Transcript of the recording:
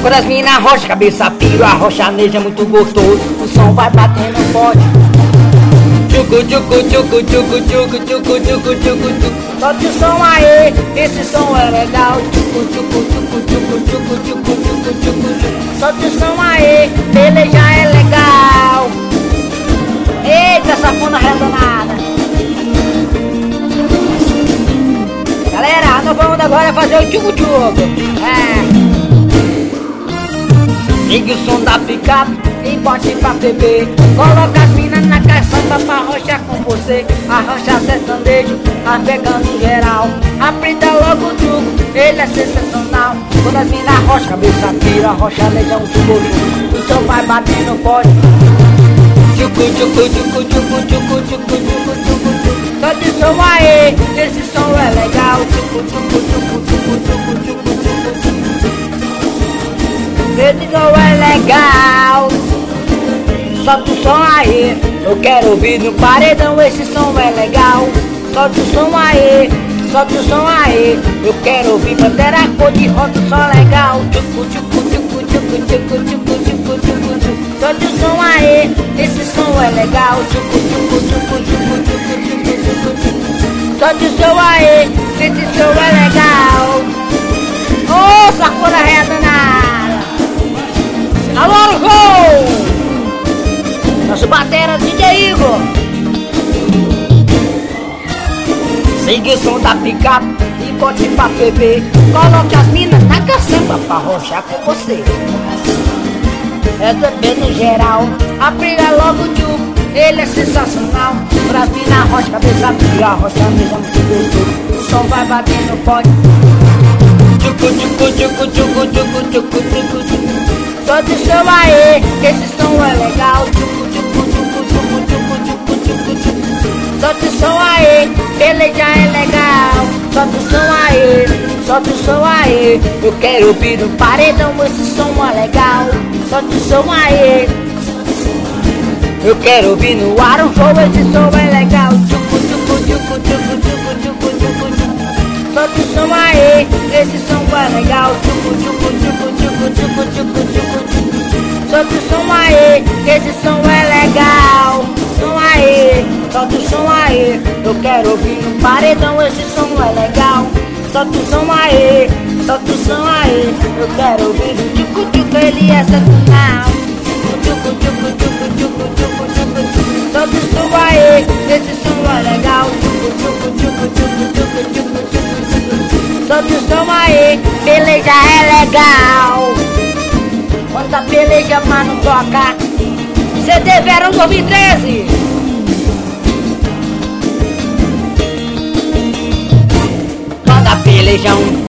Quando as minas arrocham, cabeça piro, arrochaneja é muito gostoso. O som vai batendo forte. Tchucu, tchucu, tchucu, tchucu, tchucu, tchucu, tchucu, tchucu, tchucu. Solte o som aí, esse som é legal. Tchucu, tchucu, tchucu, tchucu, tchucu, tchucu, tchucu, tchucu. Solte o som aí, peleja é legal. Eita, safona redonada. Galera, a nova onda agora é fazer o tchucu-tchucu. Ligue o som da picape e bote pra beber. Coloca as minas na caçamba pra arrochar com você. Arrocha sertanejo, afegando em geral. Aprenda logo o truco, ele é sensacional. Quando as minas arrocham, cabeça pira, arrocha neja um tchucu. O som vai batendo forte. Tchucu, tchucu, tchucu, tchucu, tchucu, tchucu, tchucu, tchucu. Solte o som aí, esse som é legal. Tchucu, tchucu, tchucu, tchucu, tchucu, tchucu, tchucu. Esse som é legal. Solte o som aí, eu quero ouvir no paredão. Esse som é legal. Solte o som aí, solte o som aí. Eu quero ouvir Pantera cor de rosa, som legal. Tchucu, tchucu, tchucu, tchucu, tchucu, tchucu, tchucu, tchucu. Solte o som aí, esse som é legal. Tchucu, tchucu, tchucu, tchucu, tchucu, tchucu, tchucu. Solte o som aí, esse som é legal. Ô, safona redonada. Alô, gol! Nosso batera DJ Igor. Siga o som da picape e bote pra beber. Coloque as minas na caçamba pra arrochar com você. Resolver no geral, aprenda logo o tchuco, ele é sensacional. Pra as minas arrocha, cabeça pira, arrocha mesmo muito gostoso. O som vai batendo forte. Tchucu, tchucu, tchucu, tchucu, tchucu, tchucu, tchucu, tchucu. Solte o som aí, esse som é legal. Tchucu, tchucu, tchucu, tchucu, tchucu, tchucu, tchucu, tchucu. Solte o som aí, ele já é legal. Solte o som aí, solte o som aí. Eu quero ouvir no paredão, esse som é legal. Solte o som aí. Eu quero ouvir no ar um show, esse som é legal. Tchucu, tchucu, tchucu, tchucu, tchucu, tchucu, tchucu, tchucu. Solte o som aí, esse som é legal. Tchucu, tchucu, tchucu, tchucu, tchucu, tchucu, tchucu. Solte o som aí, esse som é legal. Som aí, solte o som aí. Eu quero ouvir no paredão, esse som é legal. Solte o som aí, solte o som aí. Eu quero ouvir no tchucu-tchucu, ele é sensacional. Tchucu, tchucu, tchucu, tchucu, tchucu, tchucu. Solte o som aí, esse som é legal. Tchucu, tchucu, tchucu, tchucu, tchucu, tchucu, tchucu, tchucu. Solte o som aí, peleja é legal. Quando a peleja mano toca, CD Verão 2013. Quando a pelejão